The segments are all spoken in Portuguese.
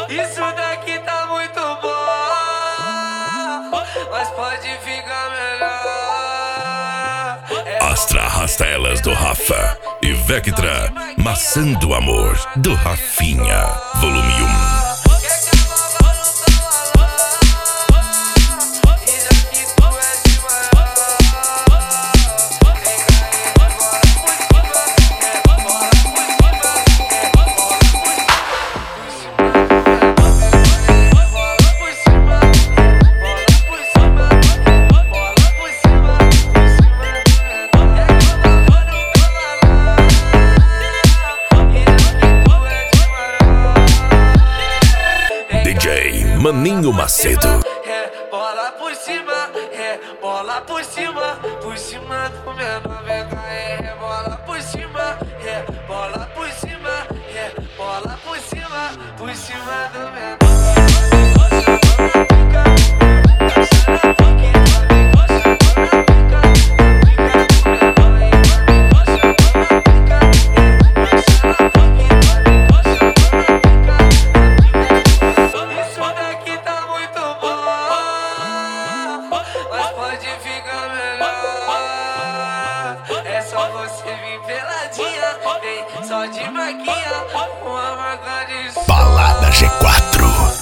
Isso daqui tá muito bom, mas pode ficar melhor. Astra arrasta elas do Rafa e Vectra, Maçã do Amor do Rafinha, volume 1. Maninho Macedo. Bola por cima, bola por cima do menor, vem bola por cima, bola por cima, bola por cima do menor. Pode ficar melhor. É só você vir peladinha, vem só de maquinha, uma marca de som. Balada G4.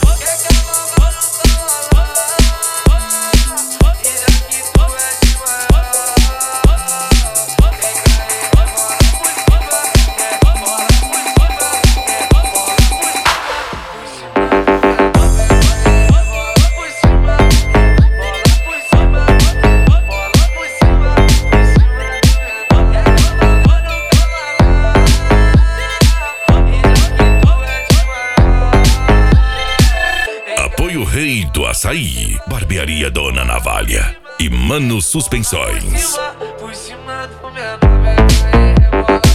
O rei do açaí, Barbearia Dona Navalha e Mano Suspensões. Por cima do menor,